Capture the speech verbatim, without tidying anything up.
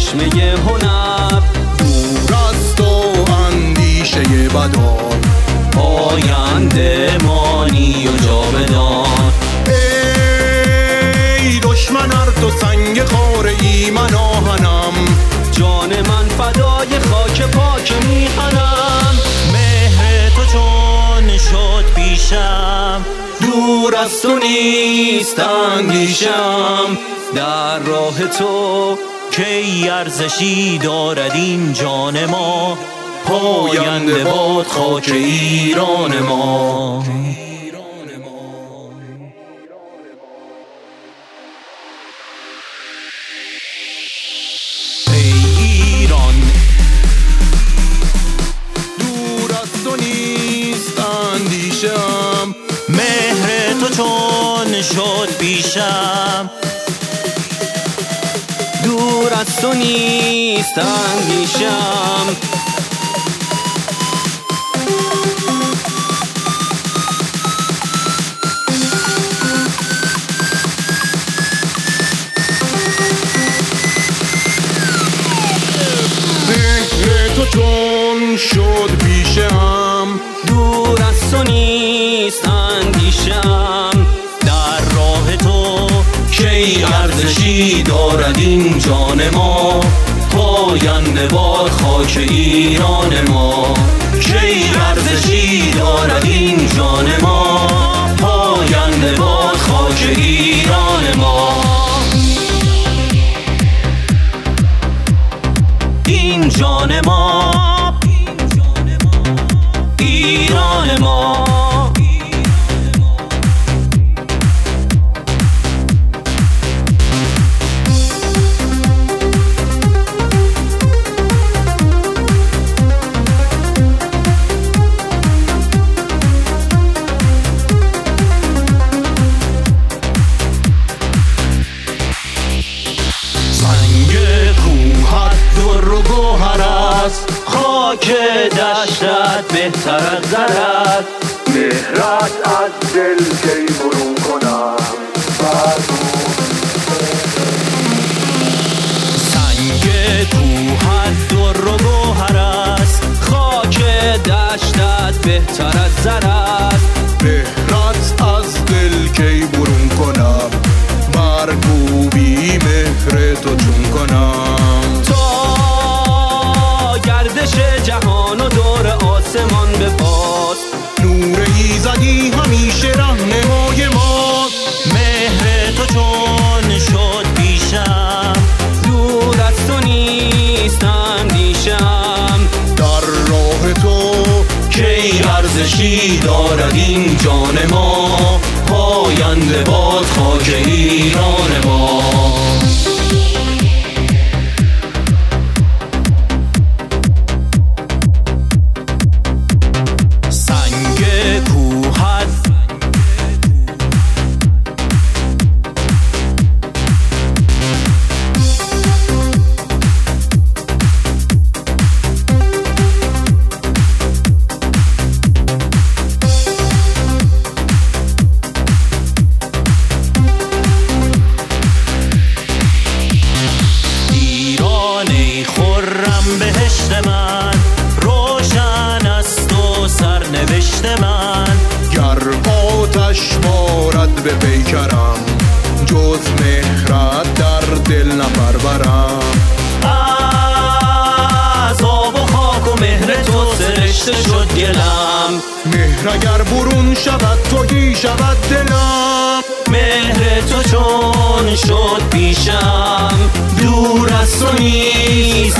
چشمه هنر، دور از تو اندیشه بدا، آینده مانی و جاودان. ای دشمن ار تو سنگ خاره ای من آهنم، جان من فدای خاک پاک میهنم. مهر تو چون شد پیشم، دور از تو نیست اندیشم، در راه تو کی ارزشی دارد این جان ما، پاینده باد خاک ایران ما. ای ایران دور از تو نیست اندیشم، مهر تو چون شد پیشم، دور از تو نیست اندیشم. مهر تو چون شد پیشم، دور از تو نیست اندیشم، در راه تو کی ارزشی دارد این جان ما، پاینده باد خاک ایران ما. کی ارزشی دارد این جان ما، پاینده باد خاک ایران ما. این جان ما، ایران ما. خاک دشتت بهتر از زرت، مهرت از دل کی برون کنم، سنگ کوهت در و گوهر است، خاک دشتت بهتر از زر است، مهرت از دل کی برون کنم، برگوبی مهر تو چون کنم. تا گردش جهان و دور آسمان بپاس، نور ایزدی همیشه راهنمای ماست. مهر تو چون شد پیشم، دور از تو نیست اندیشم، در راه تو کی ارزشی دارد این جان ما، پاینده باد خاک ایران ما. بهشت من روشن است و سرنوشت من، گر آتش بارد به پیکرم، جز مهرت در دل نپرورم. از آب و خاک و مهر تو سرشته شد گلم، مهر اگر برون شود توهی شود دلم. مهر تو چون شد پیشم، دور از تو نیست